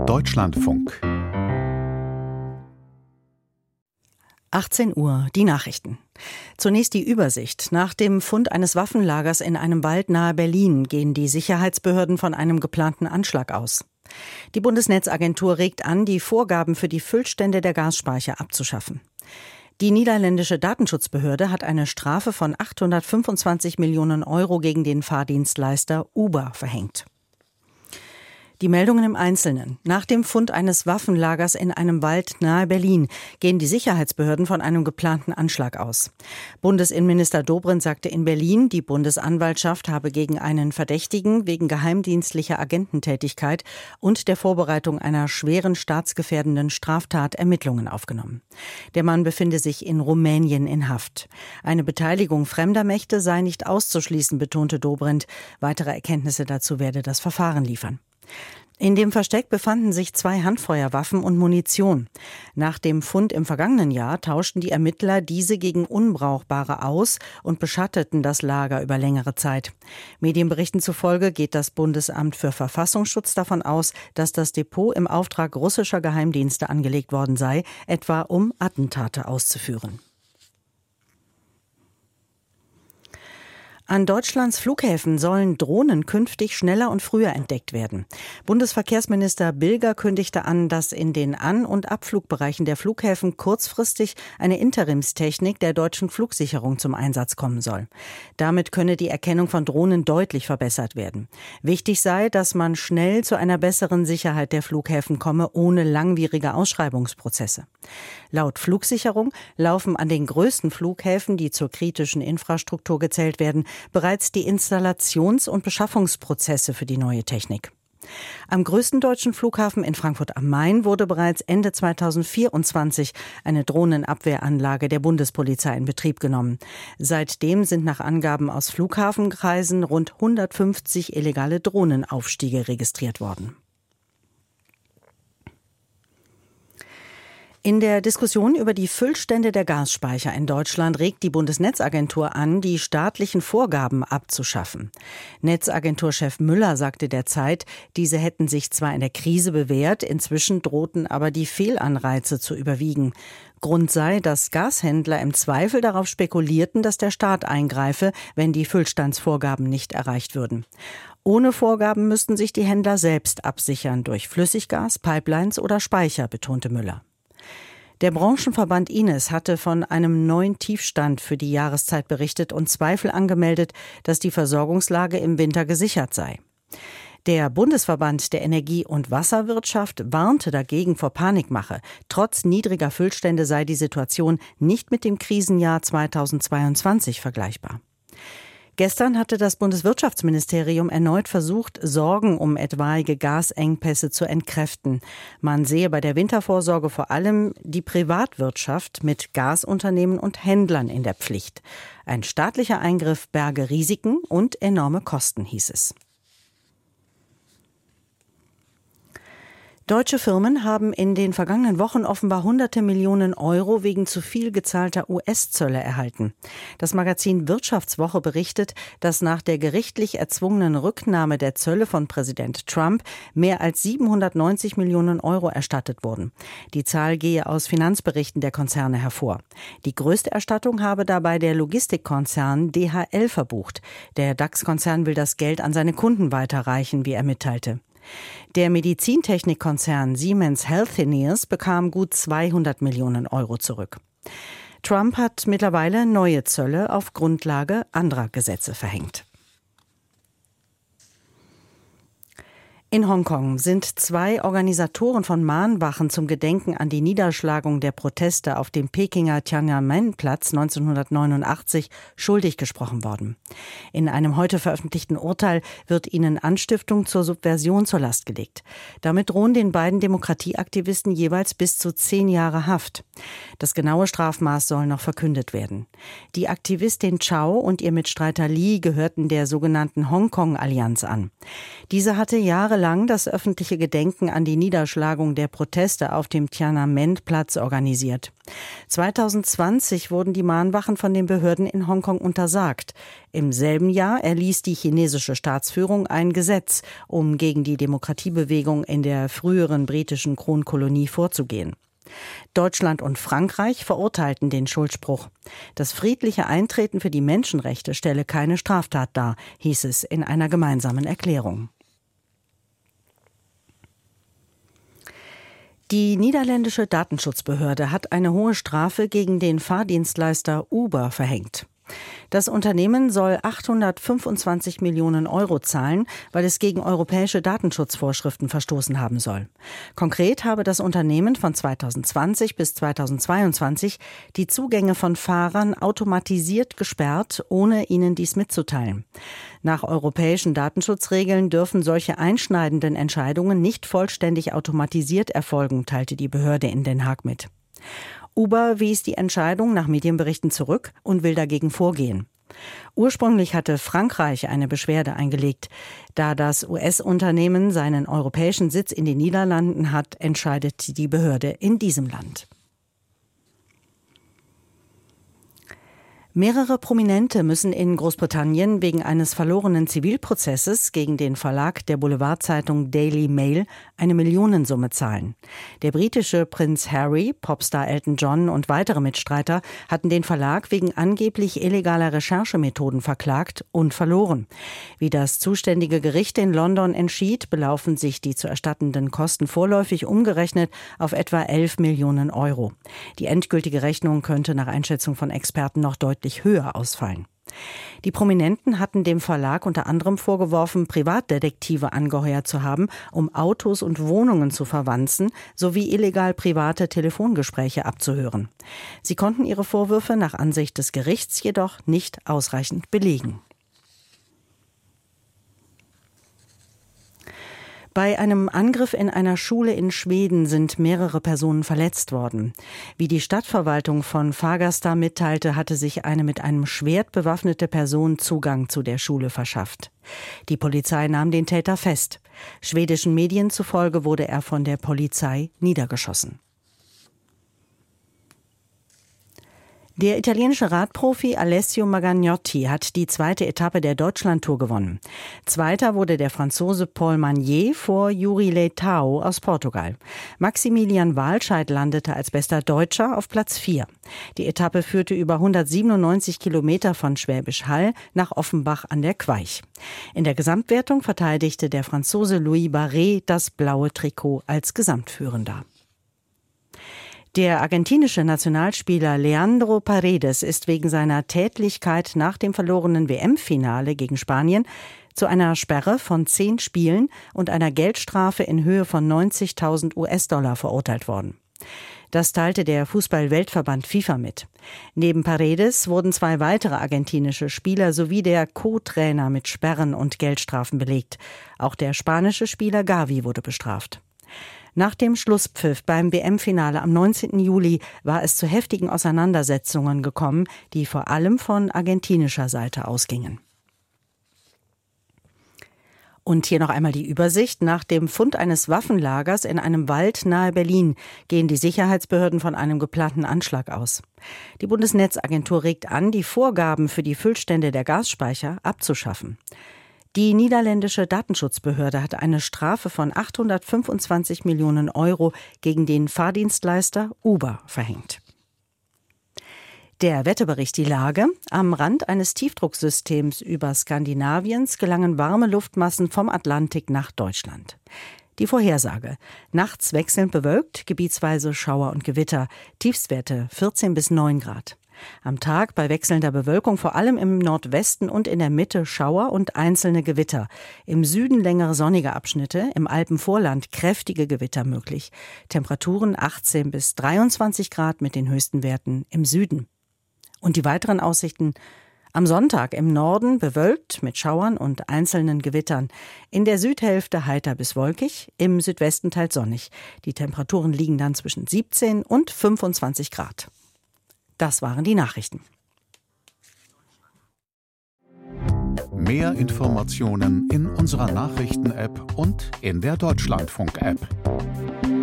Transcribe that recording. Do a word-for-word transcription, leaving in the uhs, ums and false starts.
Deutschlandfunk. achtzehn Uhr, die Nachrichten. Zunächst die Übersicht. Nach dem Fund eines Waffenlagers in einem Wald nahe Berlin gehen die Sicherheitsbehörden von einem geplanten Anschlag aus. Die Bundesnetzagentur regt an, die Vorgaben für die Füllstände der Gasspeicher abzuschaffen. Die niederländische Datenschutzbehörde hat eine Strafe von achthundertfünfundzwanzig Millionen Euro gegen den Fahrdienstleister Uber verhängt. Die Meldungen im Einzelnen. Nach dem Fund eines Waffenlagers in einem Wald nahe Berlin gehen die Sicherheitsbehörden von einem geplanten Anschlag aus. Bundesinnenminister Dobrindt sagte in Berlin, die Bundesanwaltschaft habe gegen einen Verdächtigen wegen geheimdienstlicher Agententätigkeit und der Vorbereitung einer schweren staatsgefährdenden Straftat Ermittlungen aufgenommen. Der Mann befinde sich in Rumänien in Haft. Eine Beteiligung fremder Mächte sei nicht auszuschließen, betonte Dobrindt. Weitere Erkenntnisse dazu werde das Verfahren liefern. In dem Versteck befanden sich zwei Handfeuerwaffen und Munition. Nach dem Fund im vergangenen Jahr tauschten die Ermittler diese gegen unbrauchbare aus und beschatteten das Lager über längere Zeit. Medienberichten zufolge geht das Bundesamt für Verfassungsschutz davon aus, dass das Depot im Auftrag russischer Geheimdienste angelegt worden sei, etwa um Attentate auszuführen. An Deutschlands Flughäfen sollen Drohnen künftig schneller und früher entdeckt werden. Bundesverkehrsminister Bilger kündigte an, dass in den An- und Abflugbereichen der Flughäfen kurzfristig eine Interimstechnik der deutschen Flugsicherung zum Einsatz kommen soll. Damit könne die Erkennung von Drohnen deutlich verbessert werden. Wichtig sei, dass man schnell zu einer besseren Sicherheit der Flughäfen komme, ohne langwierige Ausschreibungsprozesse. Laut Flugsicherung laufen an den größten Flughäfen, die zur kritischen Infrastruktur gezählt werden, bereits die Installations- und Beschaffungsprozesse für die neue Technik. Am größten deutschen Flughafen in Frankfurt am Main wurde bereits Ende zweitausendvierundzwanzig eine Drohnenabwehranlage der Bundespolizei in Betrieb genommen. Seitdem sind nach Angaben aus Flughafenkreisen rund hundertfünfzig illegale Drohnenaufstiege registriert worden. In der Diskussion über die Füllstände der Gasspeicher in Deutschland regt die Bundesnetzagentur an, die staatlichen Vorgaben abzuschaffen. Netzagenturchef Müller sagte der Zeit, diese hätten sich zwar in der Krise bewährt, inzwischen drohten aber die Fehlanreize zu überwiegen. Grund sei, dass Gashändler im Zweifel darauf spekulierten, dass der Staat eingreife, wenn die Füllstandsvorgaben nicht erreicht würden. Ohne Vorgaben müssten sich die Händler selbst absichern durch Flüssiggas, Pipelines oder Speicher, betonte Müller. Der Branchenverband I N E S hatte von einem neuen Tiefstand für die Jahreszeit berichtet und Zweifel angemeldet, dass die Versorgungslage im Winter gesichert sei. Der Bundesverband der Energie- und Wasserwirtschaft warnte dagegen vor Panikmache. Trotz niedriger Füllstände sei die Situation nicht mit dem Krisenjahr zweitausendzweiundzwanzig vergleichbar. Gestern hatte das Bundeswirtschaftsministerium erneut versucht, Sorgen um etwaige Gasengpässe zu entkräften. Man sehe bei der Wintervorsorge vor allem die Privatwirtschaft mit Gasunternehmen und Händlern in der Pflicht. Ein staatlicher Eingriff berge Risiken und enorme Kosten, hieß es. Deutsche Firmen haben in den vergangenen Wochen offenbar hunderte Millionen Euro wegen zu viel gezahlter U S-Zölle erhalten. Das Magazin Wirtschaftswoche berichtet, dass nach der gerichtlich erzwungenen Rücknahme der Zölle von Präsident Trump mehr als siebenhundertneunzig Millionen Euro erstattet wurden. Die Zahl gehe aus Finanzberichten der Konzerne hervor. Die größte Erstattung habe dabei der Logistikkonzern D H L verbucht. Der DAX-Konzern will das Geld an seine Kunden weiterreichen, wie er mitteilte. Der Medizintechnikkonzern Siemens Healthineers bekam gut zweihundert Millionen Euro zurück. Trump hat mittlerweile neue Zölle auf Grundlage anderer Gesetze verhängt. In Hongkong sind zwei Organisatoren von Mahnwachen zum Gedenken an die Niederschlagung der Proteste auf dem Pekinger Tiananmen-Platz neunzehnhundertneunundachtzig schuldig gesprochen worden. In einem heute veröffentlichten Urteil wird ihnen Anstiftung zur Subversion zur Last gelegt. Damit drohen den beiden Demokratieaktivisten jeweils bis zu zehn Jahre Haft. Das genaue Strafmaß soll noch verkündet werden. Die Aktivistin Chao und ihr Mitstreiter Li gehörten der sogenannten Hongkong-Allianz an. Diese hatte jahrelang lang das öffentliche Gedenken an die Niederschlagung der Proteste auf dem Tiananmen-Platz organisiert. zweitausendzwanzig wurden die Mahnwachen von den Behörden in Hongkong untersagt. Im selben Jahr erließ die chinesische Staatsführung ein Gesetz, um gegen die Demokratiebewegung in der früheren britischen Kronkolonie vorzugehen. Deutschland und Frankreich verurteilten den Schuldspruch. Das friedliche Eintreten für die Menschenrechte stelle keine Straftat dar, hieß es in einer gemeinsamen Erklärung. Die niederländische Datenschutzbehörde hat eine hohe Strafe gegen den Fahrdienstleister Uber verhängt. Das Unternehmen soll achthundertfünfundzwanzig Millionen Euro zahlen, weil es gegen europäische Datenschutzvorschriften verstoßen haben soll. Konkret habe das Unternehmen von zweitausendzwanzig bis zweitausendzweiundzwanzig die Zugänge von Fahrern automatisiert gesperrt, ohne ihnen dies mitzuteilen. Nach europäischen Datenschutzregeln dürfen solche einschneidenden Entscheidungen nicht vollständig automatisiert erfolgen, teilte die Behörde in Den Haag mit. Uber wies die Entscheidung nach Medienberichten zurück und will dagegen vorgehen. Ursprünglich hatte Frankreich eine Beschwerde eingelegt. Da das U S-Unternehmen seinen europäischen Sitz in den Niederlanden hat, entscheidet die Behörde in diesem Land. Mehrere Prominente müssen in Großbritannien wegen eines verlorenen Zivilprozesses gegen den Verlag der Boulevardzeitung Daily Mail eine Millionensumme zahlen. Der britische Prinz Harry, Popstar Elton John und weitere Mitstreiter hatten den Verlag wegen angeblich illegaler Recherchemethoden verklagt und verloren. Wie das zuständige Gericht in London entschied, belaufen sich die zu erstattenden Kosten vorläufig umgerechnet auf etwa elf Millionen Euro. Die endgültige Rechnung könnte nach Einschätzung von Experten noch deutlich höher ausfallen. Die Prominenten hatten dem Verlag unter anderem vorgeworfen, Privatdetektive angeheuert zu haben, um Autos und Wohnungen zu verwanzen, sowie illegal private Telefongespräche abzuhören. Sie konnten ihre Vorwürfe nach Ansicht des Gerichts jedoch nicht ausreichend belegen. Bei einem Angriff in einer Schule in Schweden sind mehrere Personen verletzt worden. Wie die Stadtverwaltung von Fagersta mitteilte, hatte sich eine mit einem Schwert bewaffnete Person Zugang zu der Schule verschafft. Die Polizei nahm den Täter fest. Schwedischen Medien zufolge wurde er von der Polizei niedergeschossen. Der italienische Radprofi Alessio Magagnotti hat die zweite Etappe der Deutschlandtour gewonnen. Zweiter wurde der Franzose Paul Magnier vor Juri Leitão aus Portugal. Maximilian Walscheid landete als bester Deutscher auf Platz vier. Die Etappe führte über hundertsiebenundneunzig Kilometer von Schwäbisch Hall nach Offenbach an der Queich. In der Gesamtwertung verteidigte der Franzose Louis Barret das blaue Trikot als Gesamtführender. Der argentinische Nationalspieler Leandro Paredes ist wegen seiner Tätlichkeit nach dem verlorenen W M-Finale gegen Spanien zu einer Sperre von zehn Spielen und einer Geldstrafe in Höhe von neunzigtausend US-Dollar verurteilt worden. Das teilte der Fußball-Weltverband FIFA mit. Neben Paredes wurden zwei weitere argentinische Spieler sowie der Co-Trainer mit Sperren und Geldstrafen belegt. Auch der spanische Spieler Gavi wurde bestraft. Nach dem Schlusspfiff beim W M-Finale am neunzehnten Juli war es zu heftigen Auseinandersetzungen gekommen, die vor allem von argentinischer Seite ausgingen. Und hier noch einmal die Übersicht. Nach dem Fund eines Waffenlagers in einem Wald nahe Berlin gehen die Sicherheitsbehörden von einem geplanten Anschlag aus. Die Bundesnetzagentur regt an, die Vorgaben für die Füllstände der Gasspeicher abzuschaffen. Die niederländische Datenschutzbehörde hat eine Strafe von achthundertfünfundzwanzig Millionen Euro gegen den Fahrdienstleister Uber verhängt. Der Wetterbericht, die Lage. Am Rand eines Tiefdrucksystems über Skandinaviens gelangen warme Luftmassen vom Atlantik nach Deutschland. Die Vorhersage. Nachts wechselnd bewölkt, gebietsweise Schauer und Gewitter. Tiefstwerte vierzehn bis neun Grad. Am Tag bei wechselnder Bewölkung vor allem im Nordwesten und in der Mitte Schauer und einzelne Gewitter. Im Süden längere sonnige Abschnitte, im Alpenvorland kräftige Gewitter möglich. Temperaturen achtzehn bis dreiundzwanzig Grad mit den höchsten Werten im Süden. Und die weiteren Aussichten: am Sonntag im Norden bewölkt mit Schauern und einzelnen Gewittern. In der Südhälfte heiter bis wolkig, im Südwesten teils sonnig. Die Temperaturen liegen dann zwischen siebzehn und fünfundzwanzig Grad. Das waren die Nachrichten. Mehr Informationen in unserer Nachrichten-App und in der Deutschlandfunk-App.